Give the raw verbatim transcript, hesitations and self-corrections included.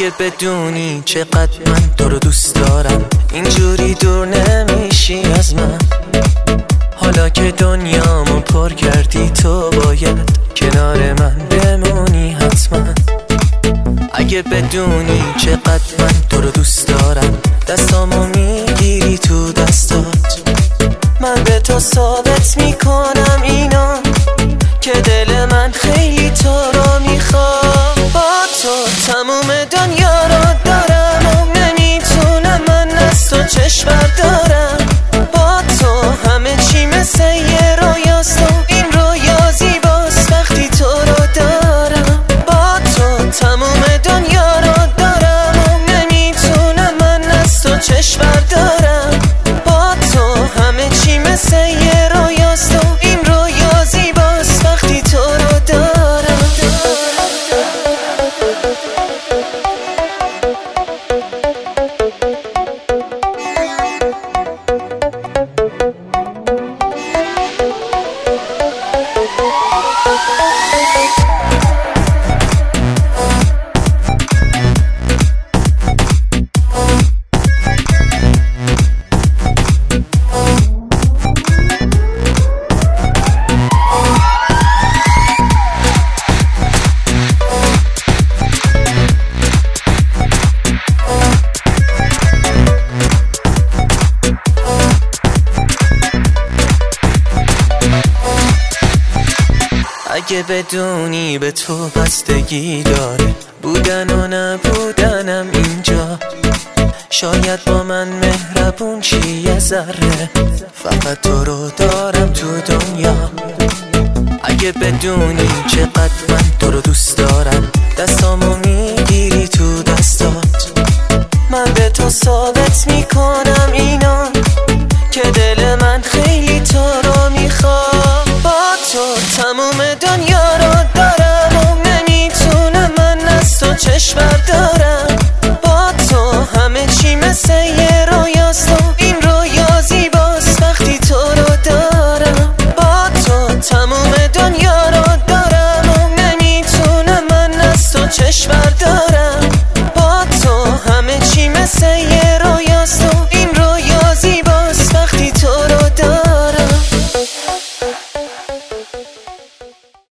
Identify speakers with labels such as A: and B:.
A: اگه بدونی چقدر من تو رو دوست دارم، اینجوری دور نمیشی از من. حالا که دنیامو پر کردی تو باید کنار من بمونی حتما. اگه بدونی چقدر من تو رو دوست دارم، دستامو میگیری تو دستات، من به تو ثابت میکنم اینا که دل من خیلی تو رو میخواد. با تو تموم دنیا رو دارم و نمیتونم من از تو چشم بردارم. با تو همه چی مثل یه رویاست و این رویا زیباست وقتی تو رو دارم. با تو تموم دنیا رو دارم و نمیتونم من از تو چشم بردارم. با تو همه چی مثل یه رویاست و این رویا زیباست وقتی تو رو دارم. اگه بدونی به تو بستگی داره بودن و نبودنم اینجا، شاید با من مهربون چی یه ذره، فقط تو رو دارم تو دنیا. اگه بدونی چقدر من تو رو دوست دارم، دستامو میگیری تو دستات، من به تو ثابت میکنم